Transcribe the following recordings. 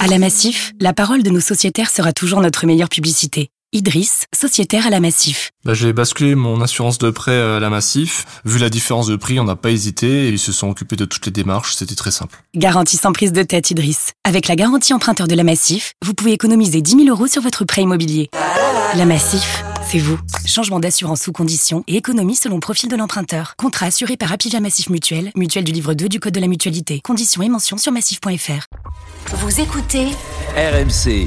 À la Massif, la parole de nos sociétaires sera toujours notre meilleure publicité. Idriss, sociétaire à la Massif. J'ai basculé mon assurance de prêt à la Massif. Vu la différence de prix, on n'a pas hésité et ils se sont occupés de toutes les démarches, c'était très simple. Garantie sans prise de tête, Idriss. Avec la garantie emprunteur de la Massif, vous pouvez économiser 10 000 € sur votre prêt immobilier. La Massif, c'est vous. Changement d'assurance sous condition et économie selon profil de l'emprunteur. Contrat assuré par Apivia Massif Mutuelle, mutuelle du livre 2 du Code de la mutualité. Conditions et mentions sur massif.fr. Vous écoutez RMC.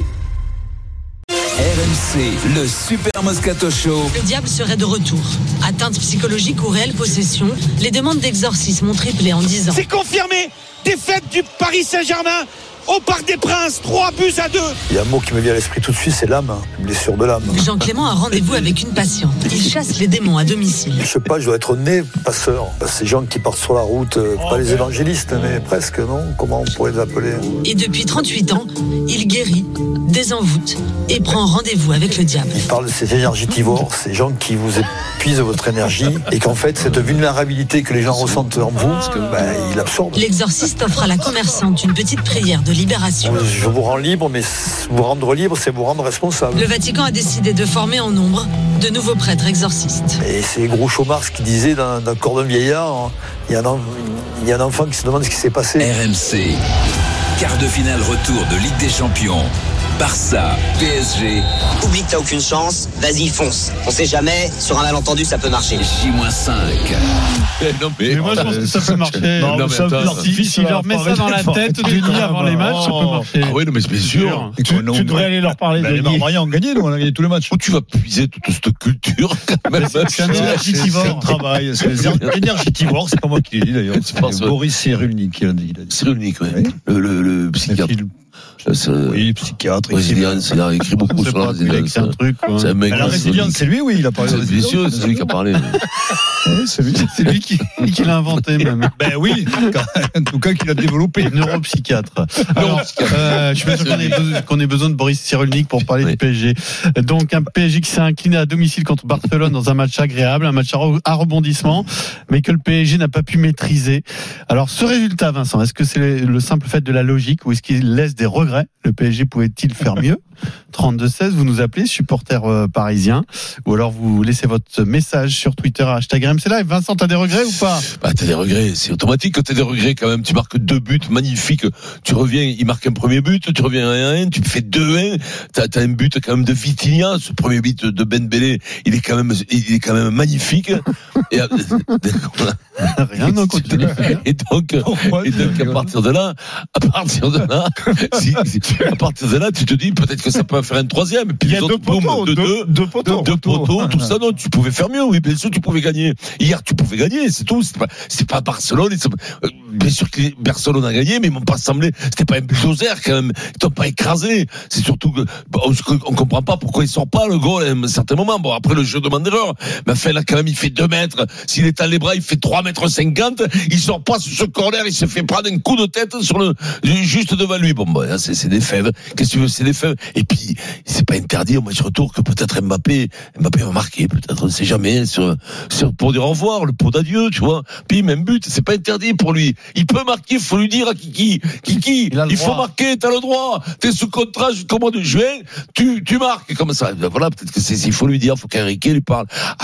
RMC, le Super Moscato Show. Le diable serait de retour. Atteinte psychologique ou réelle possession, les demandes d'exorcisme ont triplé en 10 ans. C'est confirmé. Défaite du Paris Saint-Germain au Parc des Princes, 3-2. Il y a un mot qui me vient à l'esprit tout de suite, c'est l'âme, une blessure de l'âme. Jean Clément a rendez-vous avec une patiente. Il chasse les démons à domicile. Je sais pas, je dois être né passeur. Ces gens qui partent sur la route, pas les évangélistes, mais presque, non ? Comment on pourrait les appeler ? Et depuis 38 ans, il guérit, désenvoûte et prend rendez-vous avec le diable. Il parle de ces énergétivores, ces gens qui vous épuisent votre énergie et qu'en fait, cette vulnérabilité que les gens ressentent en vous, il l'absorbe. L'exorciste offre à la commerçante une petite prière de libération. Je vous rends libre, mais vous rendre libre, c'est vous rendre responsable. Le Vatican a décidé de former en nombre de nouveaux prêtres exorcistes. Et c'est Groucho Marx qui disait dans corps d'un vieillard, il y a un enfant qui se demande ce qui s'est passé. RMC, quart de finale retour de Ligue des Champions. Barça, PSG. Oublie que t'as aucune chance, vas-y fonce. On sait jamais, sur un malentendu ça peut marcher. J-5. Non mais moi je pense que ça peut marcher. Non, mais ça Si leur met ça dans la tête du lit avant les matchs, ça peut marcher. Ah oui, non mais c'est sûr. Tu devrais aller leur parler de les Marseillais ont gagné, nous on a gagné tous les matchs. Où tu vas puiser toute cette culture quand même. C'est un énergitivore. C'est un travail. C'est énergitivore, c'est pas moi qui l'ai dit d'ailleurs. C'est Boris Cyrulnik qui l'a dit. Cyrulnik, oui. Le psychiatre. Oui, psychiatre. Il a écrit beaucoup sur la résilience. C'est un truc. C'est un mec. La résilience, c'est lui, oui, il a parlé de résilience. C'est lui qui a parlé. C'est lui qui l'a inventé même. Ben oui, en tout cas qu'il a développé. Neuropsychiatre. Alors, je suis pas sûr qu'on ait besoin de Boris Cyrulnik pour parler du PSG. Donc un PSG qui s'est incliné à domicile contre Barcelone dans un match agréable, un match à rebondissement, mais que le PSG n'a pas pu maîtriser. Alors ce résultat, Vincent, est-ce que c'est le simple fait de la logique ou est-ce qu'il laisse des regrets? Le PSG pouvait-il faire mieux? 32-16, vous nous appelez, supporter parisien, ou alors vous laissez votre message sur Twitter à #RMCLive. Vincent, t'as des regrets ou pas? T'as des regrets, c'est automatique que t'as des regrets quand même. Tu marques 2 buts magnifiques, tu reviens, il marque un premier but, tu reviens à 1-1, tu fais 2-1, t'as un but quand même de Vitinha, ce premier but de Dembélé, il est quand même magnifique. Et rien, non, continue. Et donc à partir de là, tu te dis peut-être que ça peut faire un troisième. Puis il y a deux poteaux, tout ça, non, tu pouvais faire mieux, oui, bien sûr, tu pouvais gagner. Hier, tu pouvais gagner, c'est tout. C'est pas Barcelone. Bien sûr que Barcelone a gagné, mais ils m'ont pas semblé, c'était pas un bulldozer quand même. Ils t'ont pas écrasé. C'est surtout que, on comprend pas pourquoi il sort pas le goal à un certain moment. Bon, après, le jeu demande erreur. Mais enfin, là, quand même, il fait 2 mètres. S'il étend les bras, il fait 3,50 m. Il sort pas sur ce corner, il se fait prendre un coup de tête juste devant lui. Bon, c'est des fèves. Qu'est-ce que tu veux, c'est des fèves. Et puis, c'est pas interdit au match retour que peut-être Mbappé va marquer, peut-être, on ne sait jamais, pour dire au revoir, le pot d'adieu, tu vois. Puis, même but, c'est pas interdit pour lui. Il peut marquer, il faut lui dire à Kiki, il faut marquer, t'as le droit. T'es sous contrat jusqu'au mois de juin, tu marques, comme ça. Voilà, peut-être que il faut lui dire, il faut qu'Henrique lui parle.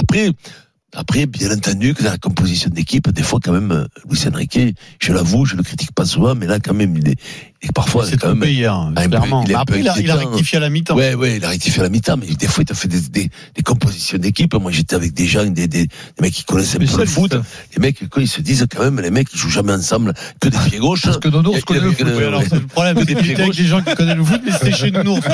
Après, bien entendu, que dans la composition d'équipe, des fois, quand même, Luis Enrique, je l'avoue, je le critique pas souvent, mais là, quand même, et parfois, c'est quand même hier, clairement. Après, il a rectifié à la mi-temps. Ouais, il a rectifié à la mi-temps, mais des fois, il a fait des compositions d'équipe. Moi, j'étais avec des gens, des mecs qui connaissent un peu le foot. Les mecs, quand ils se disent, quand même, les mecs, ils jouent jamais ensemble que des pieds gauches. Parce que Nounours connaît le foot. Oui, alors, c'est le problème, c'est avec des gens qui connaissent le foot, mais c'était chez Nounours.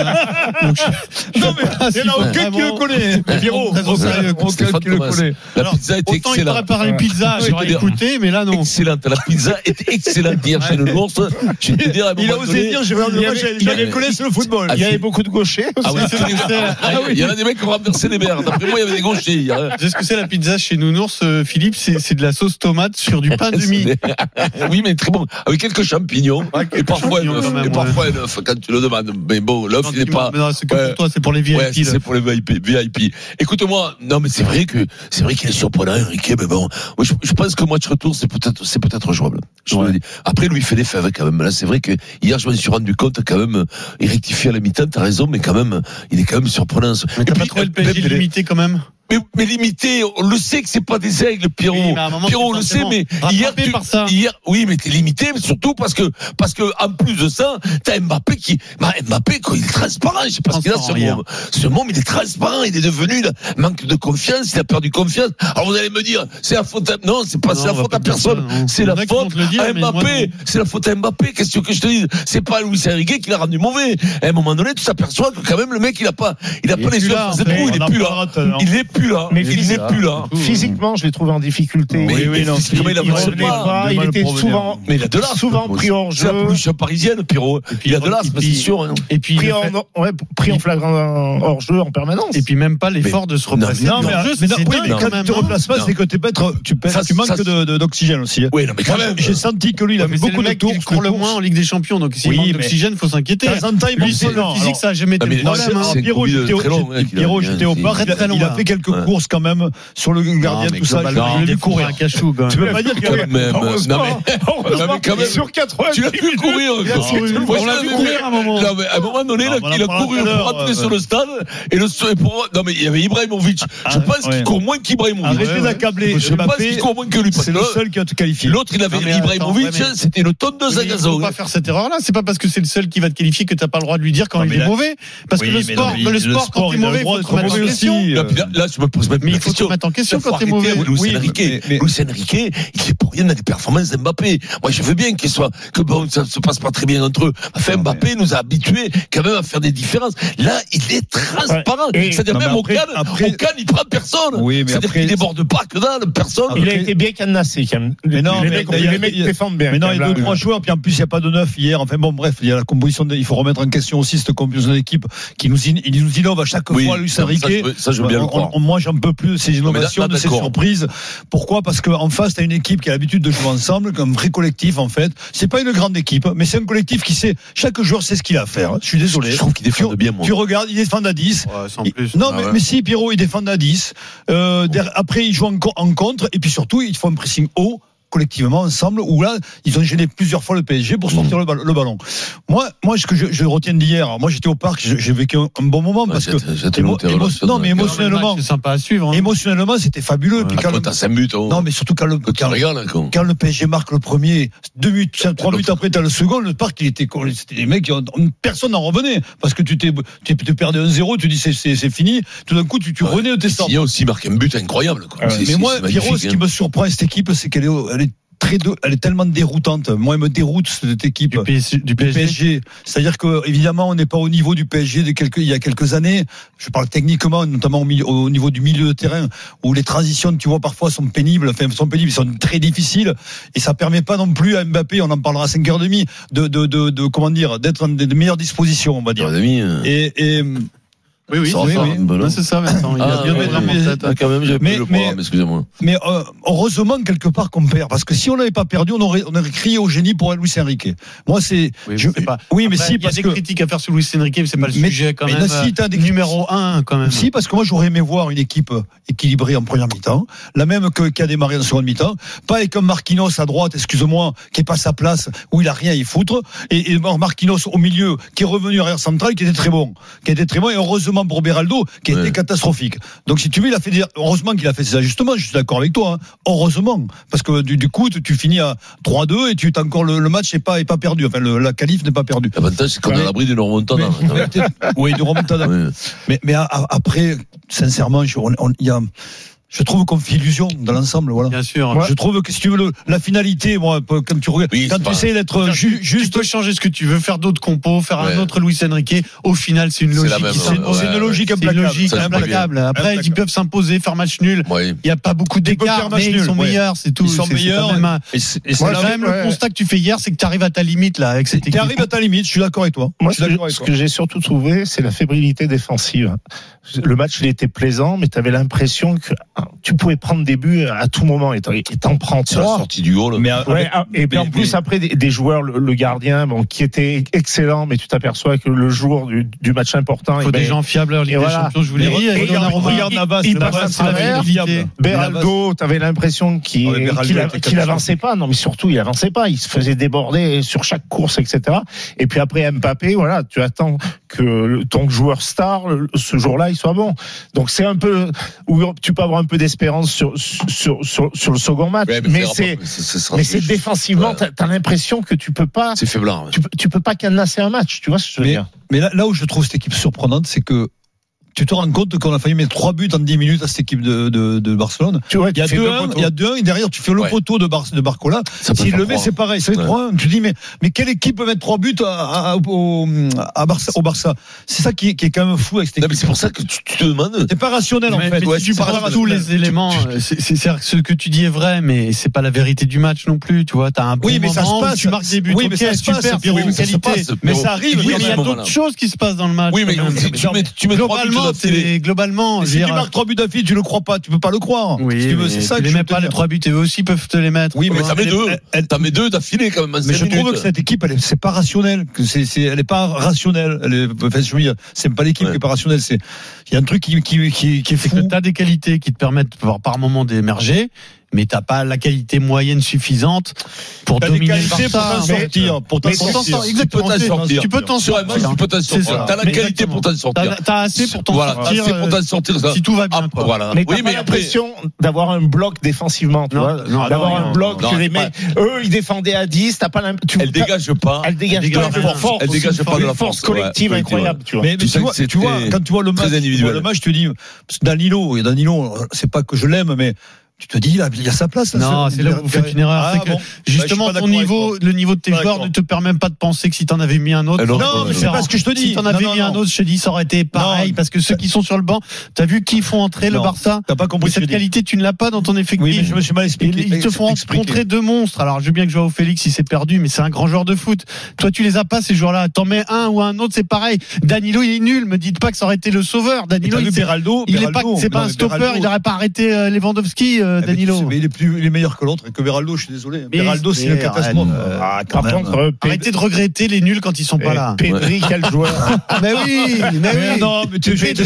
Non, mais il y en a aucun qui le connaît. Pierrot, aucun qui le connaît. La pizza était excellente. Autant il préparait une pizza, j'aurais écouté, mais là, non. Excellente. La pizza était excellente hier chez Nounours. Je vais te dire, il a osé dire, j'avais collé sur le football. Il y avait beaucoup de gauchers. Ah oui, il y en a des mecs qui ont renversé les mers. D'après moi, il y avait des gauchers hier. C'est ce que c'est la pizza chez Nounours, Philippe, c'est de la sauce tomate sur du pain de mie. Oui, mais très bon. Avec quelques champignons. Et parfois un œuf quand tu le demandes. Mais bon, l'œuf, il n'est pas. Non, c'est que pour toi, c'est pour les VIP. Ouais, c'est pour les VIP. Écoute-moi, non, mais c'est vrai qu'il est surprenant, Enrique, mais bon. Je pense que le match retour, c'est peut-être jouable. Je vous le dis. Après, lui, il fait des fèves quand même. Là, c'est vrai qu'il hier, je me suis rendu compte quand même, il rectifie à la mi-temps, t'as raison, mais quand même, il est quand même surprenant. Mais t'as pas trouvé le PSG limité quand même? Mais limité, on le sait que c'est pas des aigles, Pierrot. Oui, Pierrot, on le sait, mais hier, oui, mais t'es limité, mais surtout parce que, en plus de ça, t'as Mbappé Mbappé, quand il est transparent, je sais pas ce qu'il a, ce moment, il est transparent, il est devenu, manque de confiance, il a perdu confiance. Alors vous allez me dire, c'est la faute non, c'est pas, c'est la faute à personne, c'est la faute à Mbappé, c'est la faute à Mbappé, qu'est-ce que je te dis? C'est pas Luis Enrique qui l'a rendu mauvais. À un moment donné, tu t'aperçois que quand même, le mec, il a pas les yeux à face de trou, il est plus là. Il est plus là. Mais il n'est plus là. Physiquement, je l'ai trouvé en difficulté. Oui, non, il était souvent, mais il a de l'as, souvent pris hors jeu. C'est la pollution parisienne, Pierrot. Il a de l'as, c'est sûr. Et puis pris en flagrant hors jeu en permanence. Et puis même pas l'effort de se replacer. Non, mais quand tu te replaces pas, c'est que tu manques d'oxygène aussi. Oui, non, mais quand même. J'ai senti que lui, il avait beaucoup de tours. Il court le moins en Ligue des Champions, donc s'il manque d'oxygène, faut s'inquiéter. Lui, c'est le physique, ça a jamais été le problème. Pierrot, j'étais au parc, il a fait quelques courses quand même sur le gardien, tout ça. Il a vu courir un cachou. Tu peux pas dire quand même. Quand même. Sur 80. Tu l'as vu courir. On l'a vu courir à un moment. À un moment donné, il a couru pour rentrer sur le stade. Non, mais il y avait Ibrahimovic. Je pense qu'il court moins qu'Ibrahimovic. Arrêtez d'accabler. Je pense qu'il court moins que lui. C'est le seul qui a te qualifié. L'autre, il avait Ibrahimovic, c'était le tonne de Zagazon. Il ne faut pas faire cette erreur-là. C'est pas parce que c'est le seul qui va te qualifier que tu n'as pas le droit de lui dire quand il est mauvais. Parce que le sport, quand tu es mauvais, il faut te mettre en question. Là, je me pose même mais il faut te mettre en question quand tu es mauvais. Luis Enrique, il fait pour rien dans les performances d'Mbappé. Moi, je veux bien que bon, ça se passe pas très bien entre eux. Enfin, Mbappé nous a habitués quand même à faire des différences. Là, il est transparent. C'est-à-dire même au Cannes, il prend personne. C'est-à-dire qu'il déborde pas que dalle, personne. Il a été bien cadenassé quand même. Mais non, les mecs défendent bien. Mais non, il y a 2-3 joueurs, puis en plus, il n'y a pas de neuf hier. Enfin bon, bref, il y a la composition. Il faut remettre en question aussi cette composition d'équipe qui nous innove à chaque fois, Luis Enrique. Ça, je veux bien le croire. Moi, j'en peux plus de ces innovations, de ces surprises. Pourquoi? Parce qu'en face, t'as une équipe qui a l'habitude de jouer ensemble, comme un vrai collectif, en fait. C'est pas une grande équipe, mais c'est un collectif qui sait, chaque joueur sait ce qu'il a à faire. Je suis désolé. Je trouve qu'il défend bien, moi. Tu regardes, ils défendent à 10. Non, mais si, Pierrot, ils défendent à 10. Après, ils jouent en contre, et puis surtout, ils font un pressing haut, collectivement ensemble, où là ils ont gêné plusieurs fois le PSG pour sortir le ballon. Moi ce que je retiens d'hier, moi j'étais au parc, j'ai vécu un bon moment parce que mais émotionnellement c'est sympa à suivre. Émotionnellement c'était fabuleux. Puis quand t'as 5 buts, non mais surtout quand le PSG marque le premier, 2 minutes, 3 minutes après t'as le second, le parc c'était des mecs personne n'en revenait parce que tu perdais 1-0, tu dis c'est fini, tout d'un coup tu renais de tes stars. Il y a aussi marqué un but incroyable. Mais moi Pierrot, ce qui me surprend cette équipe, c'est qu'elle est tellement déroutante. Moi, elle me déroute cette équipe du PSG. C'est-à-dire que évidemment, on n'est pas au niveau du PSG il y a quelques années. Je parle techniquement, notamment au niveau du milieu de terrain, où les transitions, tu vois, parfois sont pénibles. Enfin, sont très difficiles, et ça permet pas non plus à Mbappé. On en parlera à 5h30 de comment dire, d'être dans de meilleures dispositions, on va dire. Oui, c'est ça, Vincent. Il a bien quand même, j'ai plus le programme, excusez-moi. Mais heureusement, quelque part, qu'on perd. Parce que si on n'avait pas perdu, on aurait crié au génie pour Luis Enrique. Moi, c'est. Oui, mais si, parce que. Il y a des critiques à faire sur Luis Enrique, mais c'est pas le sujet, quand même. Si, t'as des numéro 1, quand même. Si, parce que moi, j'aurais aimé voir une équipe équilibrée en première mi-temps, la même qui a démarré en seconde mi-temps. Pas avec un Marquinhos à droite, excuse-moi, qui est pas sa place, où il a rien à y foutre. Et Marquinhos au milieu, qui est revenu arrière central, qui était très bon. Et heureusement pour Beraldo, qui a été catastrophique. Donc si tu veux, heureusement qu'il a fait ses ajustements, je suis d'accord avec toi, heureusement, parce que du coup tu finis à 3-2 et tu t'as encore le match n'est pas perdu, enfin la qualif n'est pas perdue. L'avantage c'est qu'on est à l'abri d'une remontada. Oui, d'une remontada. Mais après, sincèrement, je trouve qu'on fait illusion dans l'ensemble, voilà. Bien sûr. Je trouve que si tu veux la finalité, moi, quand tu regardes, tu essaies d'être juste, tu peux changer ce que tu veux, faire d'autres compos, faire un autre Luis Enrique. Au final, c'est une logique. C'est une logique implacable. Après, ils peuvent s'imposer, faire match nul. Il n'y a pas beaucoup d'écart, mais ils sont meilleurs, c'est tout. Ils sont meilleurs. C'est quand même le constat que tu fais hier, c'est que tu arrives à ta limite, là, avec cette équipe. Tu arrives à ta limite, je suis d'accord avec toi. Moi, ce que j'ai surtout trouvé, c'est la fébrilité défensive. Le match, il était plaisant, mais tu avais l'impression qu'à tu pouvais prendre des buts à tout moment et t'en prends sur la trois. sortie du goal. Mais et puis en plus après des joueurs, le gardien, qui était excellent, mais tu t'aperçois que le jour du match important, il faut des gens fiables en Ligue des Champions. Je vous l'ai dit. Regarde Navas, il passe à travers. Beraldo, t'avais l'impression qu'il avançait pas. Non, mais surtout il avançait pas. Il se faisait déborder sur chaque course, etc. Et puis après Mbappé, voilà, tu attends que ton joueur star ce jour-là il soit bon. Donc c'est un peu où tu peux avoir un peu d'espérance sur le second match, mais c'est défensivement, t'as l'impression que tu peux pas. C'est faiblard. Ouais. Tu peux pas cadenasser un match, tu vois ce que je veux dire. Mais là où je trouve cette équipe surprenante, c'est que tu te rends compte qu'on a failli mettre 3 buts en 10 minutes à cette équipe de Barcelone. Tu vois, il y a 2-1 et derrière tu fais le poteau de Barcola. S'il le met, c'est pareil, ça fait 3-1. Tu te dis mais quelle équipe peut mettre 3 buts au Barça? C'est ça qui est quand même fou avec cette équipe. Non, mais c'est pour ça que tu te demandes. C'est pas rationnel en fait. Mais tu parles de tous les éléments. C'est ce que tu dis est vrai, mais c'est pas la vérité du match non plus. Tu vois, t'as un bon moment où tu marques des buts. Oui, mais ça se passe. Mais ça arrive. Il y a d'autres choses qui se passent dans le match. Oui, mais tu mets 3 buts. Globalement, si tu marques 3 buts d'affilée, tu le crois pas, tu peux pas le croire. Oui, si c'est ça que tu mets pas les 3 buts et eux aussi peuvent te les mettre. Oui, mais t'en mets 2 d'affilée quand même. Mais je trouve que cette équipe, c'est pas rationnel, elle est pas rationnelle. Je veux dire, c'est pas l'équipe qui est pas rationnelle, il y a un truc qui est fou. C'est que t'as des qualités qui te permettent par moment d'émerger. Mais t'as pas la qualité moyenne suffisante pour dominer le Barça. Pour t'en sortir. Exactement. Tu peux t'en sortir. Tu peux t'en sortir. T'as la qualité pour t'en sortir. T'as assez pour t'en sortir. Pour t'en sortir. Si tout va bien. Voilà. Mais t'as pas l'impression d'avoir un bloc défensivement, tu vois. D'avoir un bloc que les mecs, eux, ils défendaient à 10, t'as pas l'impression. Elle dégage pas. Elle dégage pas de la force collective incroyable, tu vois. Mais tu vois, quand tu vois le match, tu te dis, Danilo, c'est pas que je l'aime, mais tu te dis, il y a sa place. Non, c'est là où vous faites une erreur. C'est que, justement, le niveau de tes joueurs ne te permet même pas de penser que si t'en avais mis un autre. Non, mais c'est pas ce que je te dis. Si t'en avais mis un autre, je te dis, ça aurait été pareil. Parce que ceux qui sont sur le banc, t'as vu qui font entrer le Barça? T'as pas compris cette qualité, tu ne l'as pas dans ton effectif. Oui, mais je me suis mal expliqué. Ils te font rencontrer 2 monstres. Alors, je veux bien que Joao Félix, il s'est perdu, mais c'est un grand joueur de foot. Toi, tu les as pas, ces joueurs-là. T'en mets un ou un autre, c'est pareil. Danilo, il est nul. Me dites pas que ça aurait été le sauveur. Danilo, c'est pas un stopper. Il n'aurait pas arrêté Lewandowski, Danilo. Il est meilleur que l'autre et que Beraldo, je suis désolé. Beraldo, c'est une catastrophe. Arrêtez de regretter les nuls quand ils sont pas là. Pedri, quel joueur. Mais oui. Non, mais tu es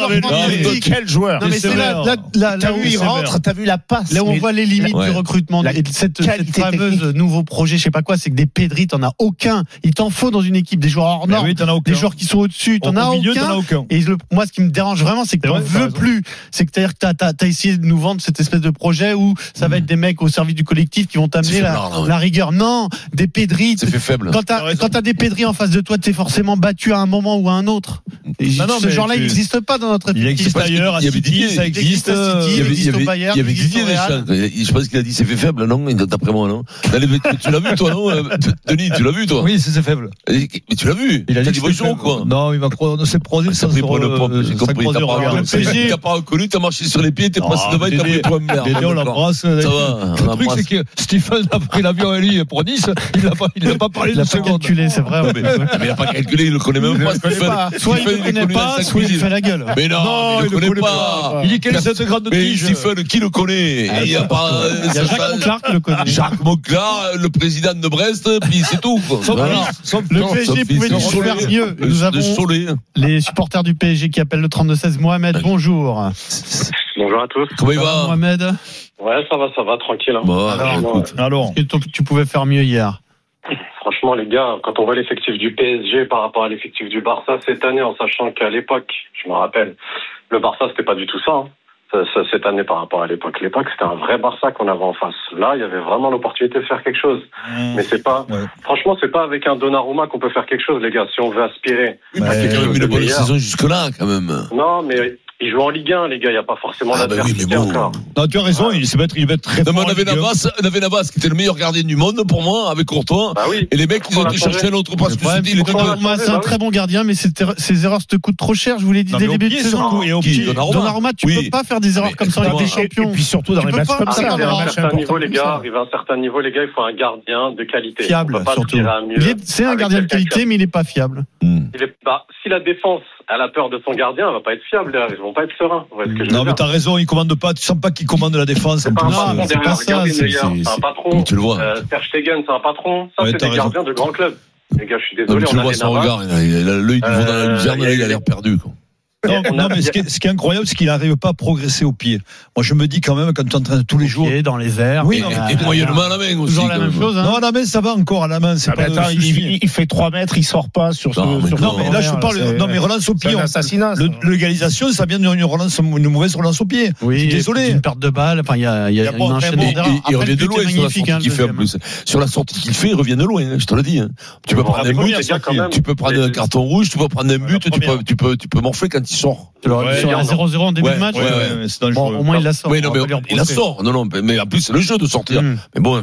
quel joueur. Non, mais c'est là où il rentre, t'as vu la passe. Là où on voit les limites du recrutement et de cette fameuse nouveau projet, je sais pas quoi, c'est que des Pedri, t'en as aucun. Il t'en faut dans une équipe des joueurs hors normes, des joueurs qui sont au-dessus, t'en as aucun. Et moi, ce qui me dérange vraiment, c'est que t'en veux plus. C'est que t'as essayé de nous vendre cette espèce de projet où ça va être des mecs au service du collectif qui vont t'amener la rigueur. Non, des Pedri. C'est fait faible. Quand t'as des Pedri en face de toi, t'es forcément battu à un moment ou à un autre. Et ce genre-là, il n'existe pas dans notre effectif. Il existe ailleurs, à City, ça existe. Il existe au Bayern. Il y avait Didier Deschamps. Je pense qu'il a dit c'est fait faible, non? D'après moi, non? Tu l'as vu, toi, non? Denis, tu l'as vu, toi? Oui, c'est faible. Mais tu l'as vu? Il a dit bonjour, quoi. Non, il va croire, on s'est croisé ça sur j'ai compris. T'as pas reconnu, t'as marché sur les pieds, t'es passé devant et t'as pris toi merde. Dédé, on l'embrasse. Ça va. Le truc, c'est que Stephen a pris l'avion à lui pour Nice. Il n'a pas parlé de seconde. Il n'a pas calculé, c'est vrai. Mais il n'a pas calculé, il ne le connaît même pas. Soit il ne le connaît pas, soit il fait la gueule. Mais non, il ne le connaît pas. Il dit quelle est cette grande tige? Mais Stephen, qui le connaît? Il y a Jacques Monclar qui le connaît. Jacques Monclar, le président de Brest, puis c'est tout. Le PSG pouvait nous faire mieux. Nous avons les supporters du PSG qui appellent le 32-16. Mohamed, bonjour. Bonjour à tous. Comment il va, Mohamed? Ouais, ça va, tranquille. Bon, alors, tu pouvais faire mieux hier. Franchement, les gars, quand on voit l'effectif du PSG par rapport à l'effectif du Barça cette année, en sachant qu'à l'époque, je me rappelle, le Barça, c'était pas du tout ça. Cette année par rapport à l'époque. L'époque, c'était un vrai Barça qu'on avait en face. Là, il y avait vraiment l'opportunité de faire quelque chose. Mais c'est pas, franchement, c'est pas avec un Donnarumma qu'on peut faire quelque chose, les gars. Si on veut aspirer. Il a fait quand même une bonne saison jusque-là, quand même. Non, mais il joue en Ligue 1, les gars. Il n'y a pas forcément d'adversité encore. Non, tu as raison. Il va être très fort. On avait Navas qui était le meilleur gardien du monde pour moi, avec Courtois. Et les mecs, ils ont été chercher un autre parce que c'est un très bon gardien, mais ses erreurs te coûtent trop cher. Je vous l'ai dit dès le début de saison. Donnarumma, tu peux pas faire des erreurs comme ça en Ligue des Champions. Et puis surtout dans les matchs comme ça. Arrivé à un certain niveau, les gars, il faut un gardien de qualité. Fiable, surtout. C'est un gardien de qualité, mais il n'est pas fiable. Si la défense elle a peur de son gardien, elle va pas être fiable. vont pas être sereins. Non, mais t'as raison, il commande pas. Tu sens pas qu'il commande la défense. C'est pas un patron derrière. Regardez Neuer, c'est un patron. Tu le vois. Ter Stegen, c'est un patron. Ça, c'est des gardiens de grands clubs. Les gars, je suis désolé. Tu le vois son regard. Il a l'œil du vent dans la luzerne. Il a l'air perdu, quoi. Non, mais ce qui est incroyable, c'est qu'il n'arrive pas à progresser au pied. Moi, je me dis quand même, quand tu entraînes tous les jours. Dans les airs. Oui, et moyennement à la main aussi. Toujours la même chose, hein. Non, à la main, ça va encore, à la main. C'est pas attends, il fait 3 mètres, il sort pas sur ce. Non, mais là, je parle. Non, mais relance au pied. C'est un assassinat. L'égalisation, ça vient d'une mauvaise relance au pied. Oui, désolé. Une perte de balle. Enfin, il y a un enchaînement d'erreurs. Il revient de loin sur la sortie qu'il fait en plus. Sur la sortie qu'il fait, il revient de loin, je te le dis. Tu peux prendre un but, tu peux prendre un carton rouge, tu peux prendre un but, tu peux morfler quand il sort. Sur un 0-0 en début de match. Bon, au moins il la sort. Oui, non, mais il la sort. Non, mais en plus c'est le jeu de sortir. Mais bon,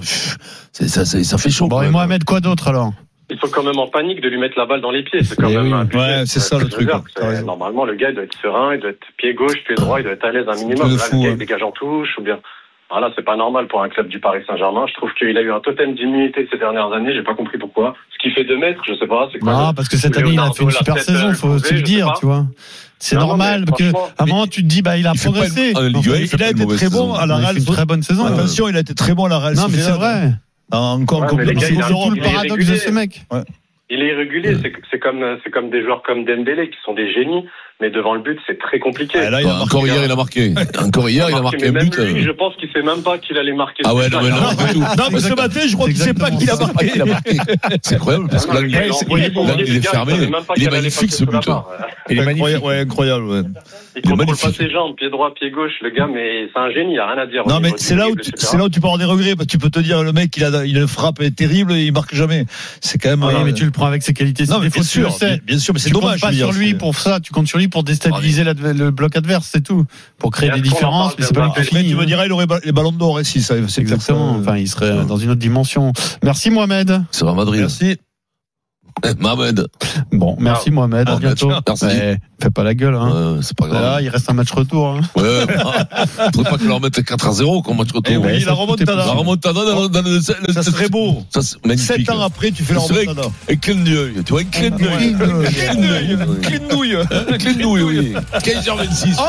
ça fait chaud. Bon, et Mohamed, quoi d'autre alors? Ils sont quand même en panique de lui mettre la balle dans les pieds. C'est quand même un budget. Ouais, c'est ça le truc. Normalement, le gars il doit être serein, il doit être pied gauche, pied droit, il doit être à l'aise un minimum. Là, le gars il dégage en touche ou bien. Voilà, c'est pas normal pour un club du Paris Saint-Germain. Je trouve qu'il a eu un totem d'immunité ces dernières années. J'ai pas compris pourquoi. Ce qui fait 2 mètres, je sais pas. C'est quoi? Non, parce que cette année il a fait une super saison. Faut aussi le dire, tu vois. C'est normal, parce qu'à un moment, tu te dis, il a progressé. Il a été très bon à la Real. Une très bonne saison. Attention, il a été très bon à la Real. Non, mais c'est vrai. Encore complètement. C'est tout le paradoxe de ce mec. Il est irrégulier. C'est comme des joueurs comme Dembélé qui sont des génies. Mais devant le but, c'est très compliqué. Encore hier, il a marqué. Encore hier, il a marqué un but. Lui, je pense qu'il sait même pas qu'il allait marquer. Ah ouais, non, mais ce matin, je crois qu'il sait pas qu'il a marqué. C'est incroyable, parce que là, il est fermé. Il est magnifique, ce but. Il est magnifique. Ouais, incroyable, Il contrôle pas ses jambes, pied droit, pied gauche, le gars, mais c'est un génie, il n'y a rien à dire. Non, mais c'est là où tu peux avoir des regrets. Tu peux te dire, le mec, il a une frappe terrible et il marque jamais. C'est quand même. Oui, mais tu le prends avec ses qualités. Non, mais bien sûr, mais c'est dommage. Tu comptes pas sur lui pour ça, tu comptes sur lui pour déstabiliser le bloc adverse, c'est tout. Pour créer des différences, mais c'est pas lui qui finit. Tu me dirais, il aurait les ballons d'or ici, ça. C'est exactement. Enfin, il serait dans une autre dimension. Merci, Mohamed. Ça va, Madrid. Merci. Mohamed. Bon, merci Mohamed, à bientôt. Merci. Fais pas la gueule, hein. C'est pas grave. Là, il reste un match retour, hein. Ouais, faudrait pas que leur mette 4-0 comme match retour. Oui, la remontada. La remontada ça serait beau. Ça, c'est magnifique. 7 ans après, tu fais la remontada. Un clin d'œil. Tu vois, un clin d'œil. Un clin d'œil. Un clin d'œil, oui. 15h26.